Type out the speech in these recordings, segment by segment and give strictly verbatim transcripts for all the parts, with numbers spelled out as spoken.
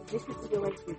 This is V O A News.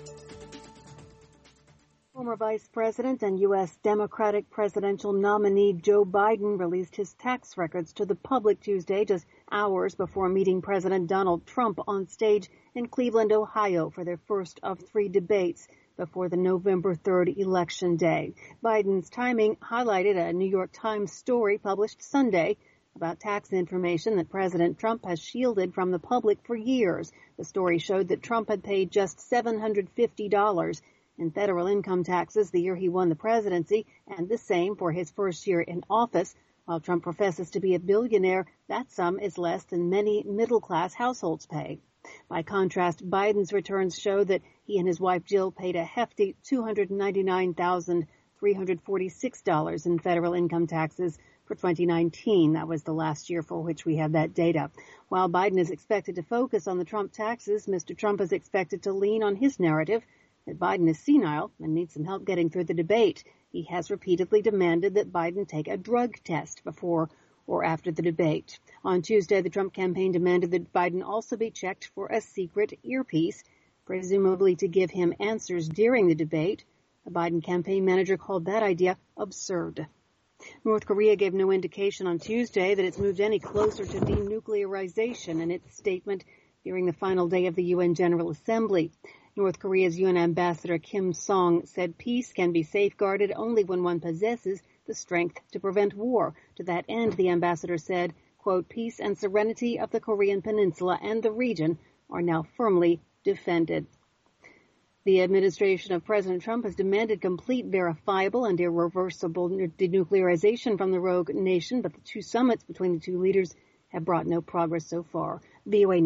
Former Vice President and U S Democratic presidential nominee Joe Biden released his tax records to the public Tuesday, just hours before meeting President Donald Trump on stage in Cleveland, Ohio, for their first of three debates before the November third election day. Biden's timing highlighted a New York Times story published Sunday about tax information that President Trump has shielded from the public for years. The story showed that Trump had paid just seven hundred fifty dollars in federal income taxes the year he won the presidency, and the same for his first year in office. While Trump professes to be a billionaire, that sum is less than many middle-class households pay. By contrast, Biden's returns show that he and his wife Jill paid a hefty two hundred ninety-nine thousand three hundred forty-six dollars in federal income taxes for twenty nineteen. That was the last year for which we have that data. While Biden is expected to focus on the Trump taxes, Mister Trump is expected to lean on his narrative that Biden is senile and needs some help getting through the debate. He has repeatedly demanded that Biden take a drug test before or after the debate. On Tuesday, the Trump campaign demanded that Biden also be checked for a secret earpiece, presumably to give him answers during the debate. The Biden campaign manager called that idea absurd. North Korea gave no indication on Tuesday that it's moved any closer to denuclearization in its statement during the final day of the U N General Assembly. North Korea's U N Ambassador Kim Song said peace can be safeguarded only when one possesses the strength to prevent war. To that end, the ambassador said, quote, peace and serenity of the Korean Peninsula and the region are now firmly defended. The administration of President Trump has demanded complete, verifiable, and irreversible denuclearization from the rogue nation, but the two summits between the two leaders have brought no progress so far. V O A